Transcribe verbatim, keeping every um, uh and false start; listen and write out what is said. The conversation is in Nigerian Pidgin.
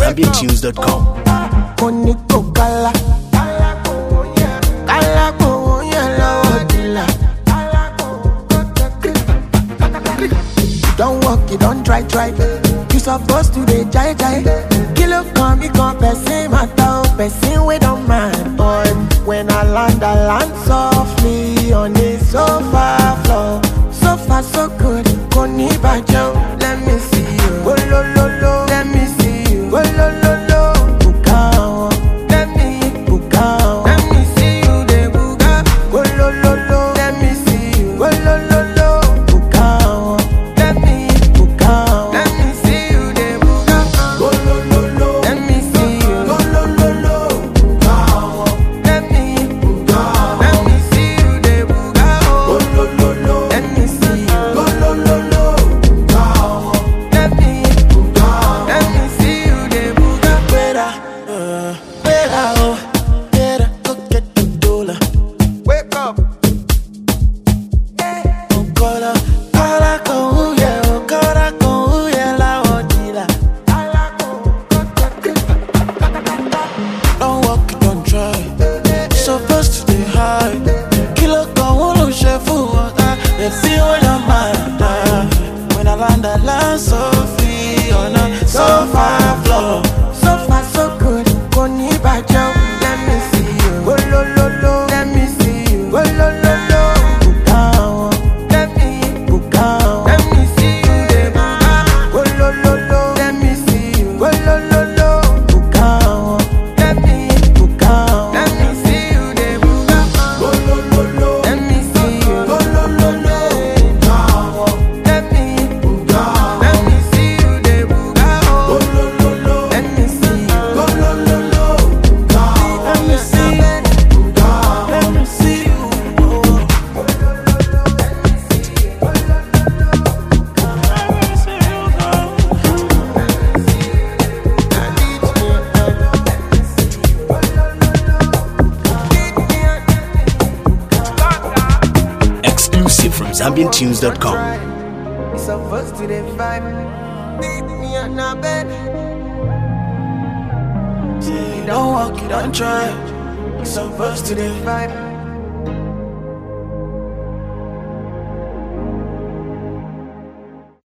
Zambian Tunes dot com. Koniko kala, kala ko yellow dilla. Don't walk, you don't try, try. You supposed to be jai jai. Kilo come, me come, person matter, person we don't mind. Boy, when I land, I land softly on the sofa floor. So far, so good. Koni bajo, let me see you. Oh lo lo lo, let me see you. Oh lo lo lo, bukao. Let me bukao. Let me see you, de buga. Oh lo lo lo, let me see you. Oh lo lo lo, bukao. Let me bukao. Let me see you, de buga. Oh lo lo lo, let me see you. Oh lo lo lo, bukao. Let me bukao. Let me see you, de buga. Oh lo lo lo, let me see you. Oh lo lo lo. From Zambian Tunes dot com. We supposed to the vibe. Beat me on the bed. Say you don't walk, you don't try. We supposed to the vibe.